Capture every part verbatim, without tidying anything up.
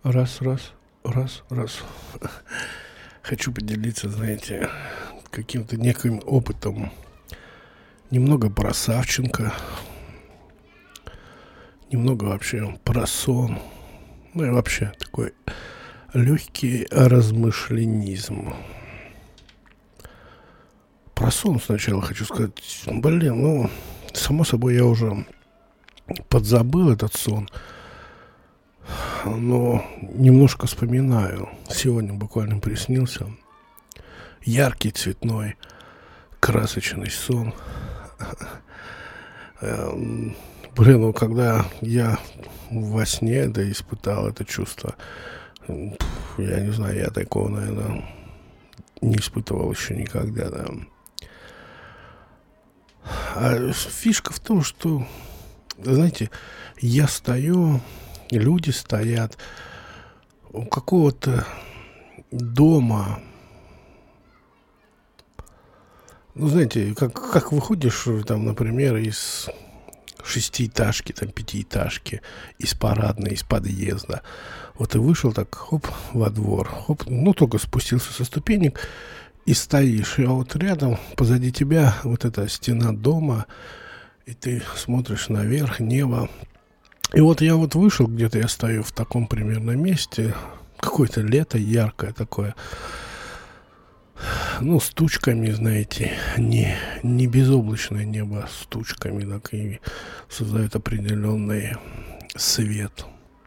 Раз, раз, раз, раз. Хочу поделиться, знаете, каким-то неким опытом. Немного про Савченко, немного вообще про сон. Ну и вообще такой легкий размышленизм. Про сон сначала хочу сказать. Блин, ну, само собой, я уже подзабыл этот сон. Но немножко вспоминаю. Сегодня буквально приснился яркий, цветной, красочный сон. Блин, ну когда я во сне, да, испытал это чувство, я не знаю, я такого, наверное, не испытывал еще никогда, да. А фишка в том, что, знаете, я стою, люди стоят у какого-то дома. Ну, знаете, как, как выходишь, там, например, из шестиэтажки, там, пятиэтажки, из парадной, из подъезда. Вот и вышел так, хоп, во двор, хоп, ну, только спустился со ступенек и стоишь. А вот рядом, позади тебя, вот эта стена дома, и ты смотришь наверх, небо. И вот я вот вышел, где-то я стою в таком примерно месте, какое-то лето яркое такое, ну, с тучками, знаете, не, не безоблачное небо, с тучками, так и создает определенный свет.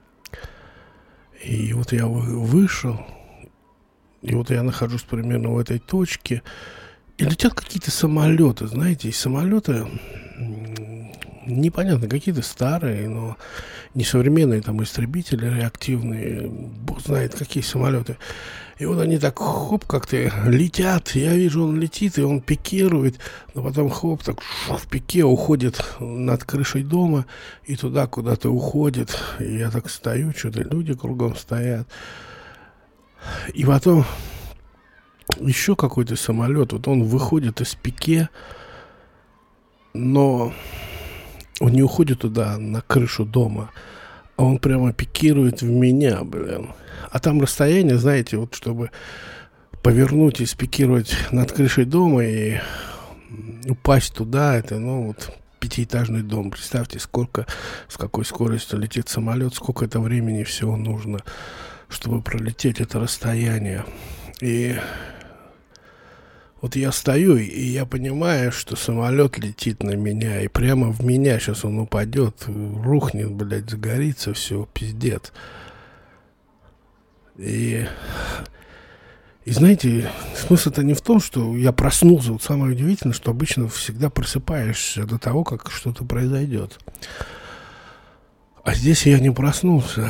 И вот я вышел, и вот я нахожусь примерно в этой точке, и летят какие-то самолеты, знаете, и самолеты непонятно, какие-то старые, но не современные, там, истребители реактивные, бог знает, какие самолеты. И вот они так, хоп, как-то летят, я вижу, он летит, и он пикирует, но потом, хоп, так в пике уходит над крышей дома, и туда куда-то уходит, и я так стою, что-то люди кругом стоят. И потом еще какой-то самолет, вот он выходит из пике, но он не уходит туда, на крышу дома, а он прямо пикирует в меня, блин. А там расстояние, знаете, вот чтобы повернуть и спикировать над крышей дома и упасть туда, это, ну, вот пятиэтажный дом. Представьте, сколько, с какой скоростью летит самолет, сколько это времени всего нужно, чтобы пролететь это расстояние. И вот я стою, и я понимаю, что самолет летит на меня, и прямо в меня сейчас он упадет, рухнет, блядь, загорится, все, пиздец. И, и знаете, смысл-то не в том, что я проснулся. Вот самое удивительное, что обычно всегда просыпаешься до того, как что-то произойдет. А здесь я не проснулся.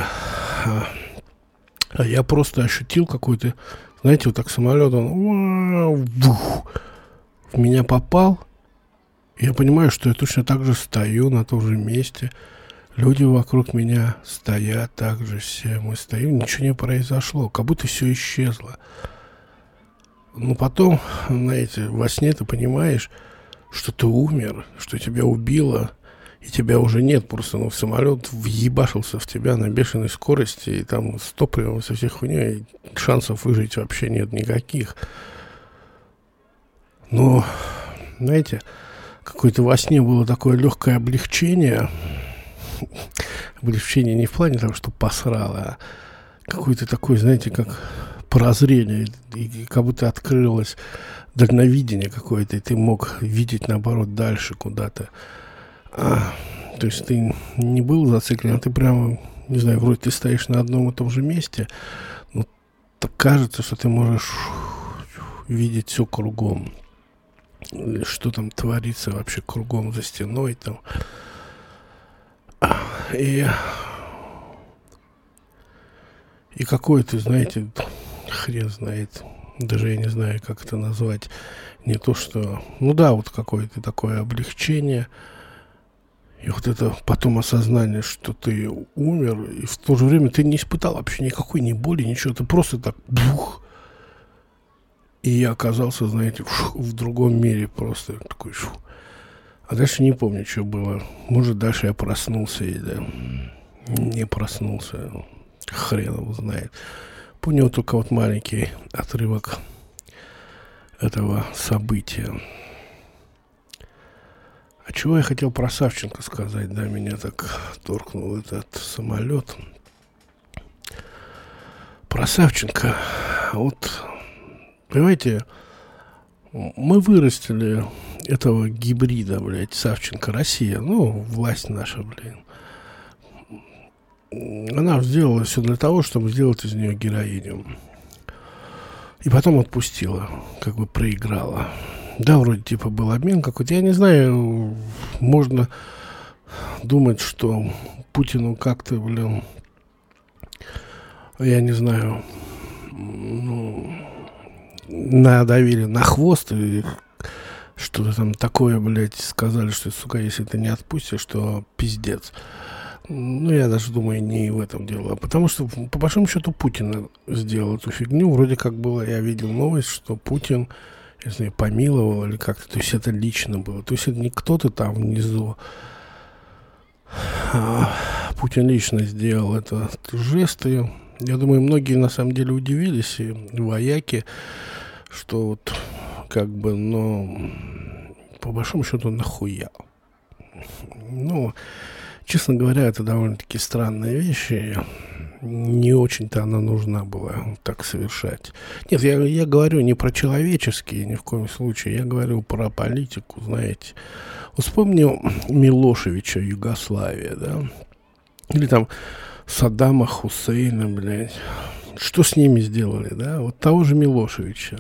А я просто ощутил какой-то, знаете, вот так самолет, он в меня попал. И я понимаю, что я точно так же стою на том же месте. Люди вокруг меня стоят так же все. Мы стоим, ничего не произошло. Как будто все исчезло. Но потом, знаете, во сне ты понимаешь, что ты умер, что тебя убило, и тебя уже нет. Просто ну, самолет въебашился в тебя на бешеной скорости, и там с топливом, со всей хуйней, шансов выжить вообще нет никаких. Но, знаете, какое-то во сне было такое легкое облегчение. Облегчение не в плане того, что посрало, а какое-то такое, знаете, как прозрение, и, и как будто открылось дальновидение какое-то, и ты мог видеть, наоборот, дальше куда-то. А, то есть ты не был зациклен, а ты прямо, не знаю, вроде ты стоишь на одном и том же месте, но так кажется, что ты можешь видеть все кругом. Что там творится вообще кругом за стеной там. И, и какой-то, знаете, хрен знает, даже я не знаю, как это назвать, не то что, ну да, вот какое-то такое облегчение, и вот это потом осознание, что ты умер, и в то же время ты не испытал вообще никакой ни боли, ничего, ты просто так, бух, и я оказался, знаете, в другом мире просто такой, шу. А дальше не помню, что было. Может, дальше я проснулся или не проснулся. хрен его знает. Понял только вот маленький отрывок этого события. А чего я хотел про Савченко сказать, да, меня так торкнул этот самолет. Про Савченко, вот, понимаете, мы вырастили этого гибрида, блядь, Савченко, Россия, ну, власть наша, блин. Она сделала все для того, чтобы сделать из нее героиню. И потом отпустила, как бы проиграла. Да, вроде типа был обмен какой-то. Я не знаю, можно думать, что Путину как-то, блин, я не знаю, ну, надавили на хвост и что-то там такое, блядь, сказали, что, сука, если ты не отпустишь, то пиздец. Ну, я даже думаю, не в этом дело. А потому что, по большому счету, Путин сделал эту фигню. Вроде как было, я видел новость, что Путин, я знаю, помиловал или как-то. То есть это лично было. То есть это не кто-то там внизу. А Путин лично сделал этот жест. И я думаю, многие на самом деле удивились, и вояки, что вот как бы, ну, по большому счету, нахуя. Ну, честно говоря, это довольно-таки странная вещь, и не очень-то она нужна была так совершать. Нет, я, я говорю не про человеческие, ни в коем случае, я говорю про политику, знаете. Вспомнил Милошевича, Югославия, да, или там Саддама Хусейна, блядь. Что с ними сделали, да, вот того же Милошевича.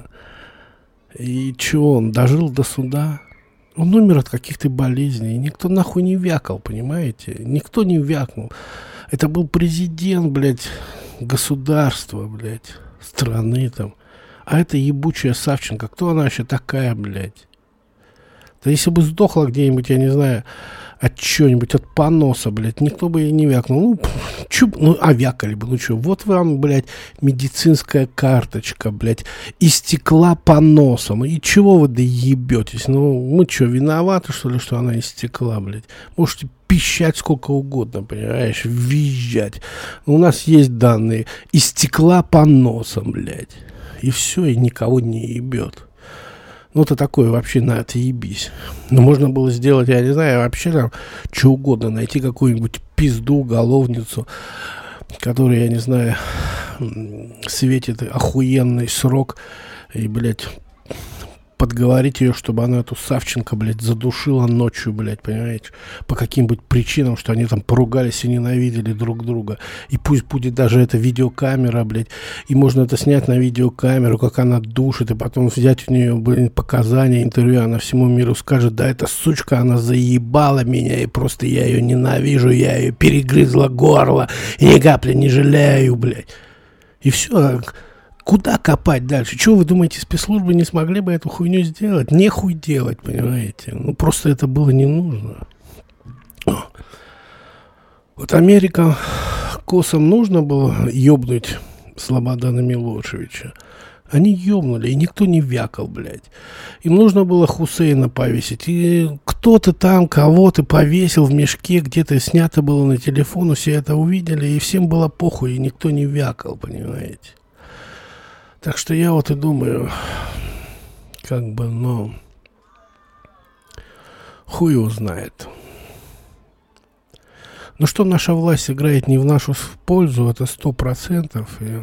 И чего, он дожил до суда? Он умер от каких-то болезней. Никто нахуй не вякал, понимаете? Никто не вякнул. Это был президент, блядь, государства, блядь, страны там. А это ебучая Савченко. Кто она вообще такая, блядь? Да если бы сдохла где-нибудь, я не знаю, от чего-нибудь, от поноса, блядь, никто бы и не вякнул. Ну, чё, ну, а вякали бы, ну что, вот вам, блядь, медицинская карточка, блядь, истекла поносом. И чего вы доебетесь? Ну, мы что, виноваты, что ли, что она истекла, блядь? Можете пищать сколько угодно, понимаешь, визжать. Но у нас есть данные. Истекла поносом, блядь. И все, и никого не ебет. Ну, это такое вообще на это ебись. Но можно было сделать, я не знаю, вообще там что угодно. Найти какую-нибудь пизду, уголовницу, которая, я не знаю, светит охуенный срок. И, блядь, подговорить ее, чтобы она эту Савченко, блядь, задушила ночью, блядь, понимаете? По каким-нибудь причинам, что они там поругались и ненавидели друг друга. И пусть будет даже эта видеокамера, блядь. И можно это снять на видеокамеру, как она душит, и потом взять у нее, блин, показания, интервью. Она всему миру скажет: да, эта сучка, она заебала меня, и просто я ее ненавижу, я ее перегрызла горло, и ни капли не жалею, блядь. И все. Куда копать дальше? Чего вы думаете, спецслужбы не смогли бы эту хуйню сделать? Нехуй делать, понимаете? Ну, просто это было не нужно. Вот Америка косом нужно было ёбнуть Слободана Милошевича. Они ёбнули, и никто не вякал, блядь. Им нужно было Хусейна повесить. И кто-то там кого-то повесил в мешке, где-то снято было на телефон, все это увидели, и всем было похуй, и никто не вякал, понимаете? Так что я вот и думаю, как бы, ну, хуй его знает. Но что наша власть играет не в нашу пользу, это сто процентов. И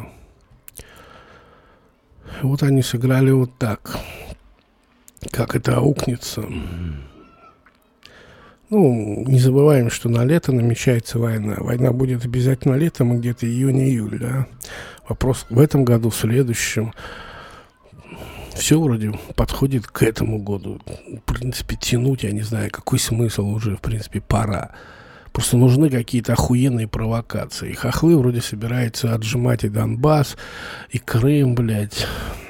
вот они сыграли вот так. Как это аукнется. Ну, не забываем, что на лето намечается война. Война будет обязательно летом, где-то июнь-июль, да. Вопрос в этом году, в следующем. Все вроде подходит к этому году. В принципе, тянуть, я не знаю, какой смысл уже, в принципе, пора. Просто нужны какие-то охуенные провокации. И хохлы вроде собираются отжимать и Донбасс, и Крым, блядь,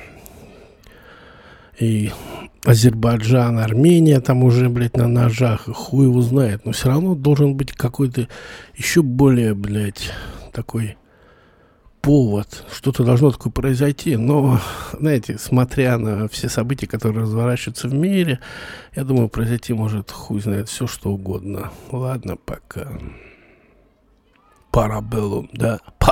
и Азербайджан, Армения там уже, блядь, на ножах. Хуй его знает. Но все равно должен быть какой-то еще более, блядь, такой повод. Что-то должно такое произойти. Но, знаете, смотря на все события, которые разворачиваются в мире, я думаю, произойти может, хуй знает, все что угодно. Ладно, пока. Парабеллум, да,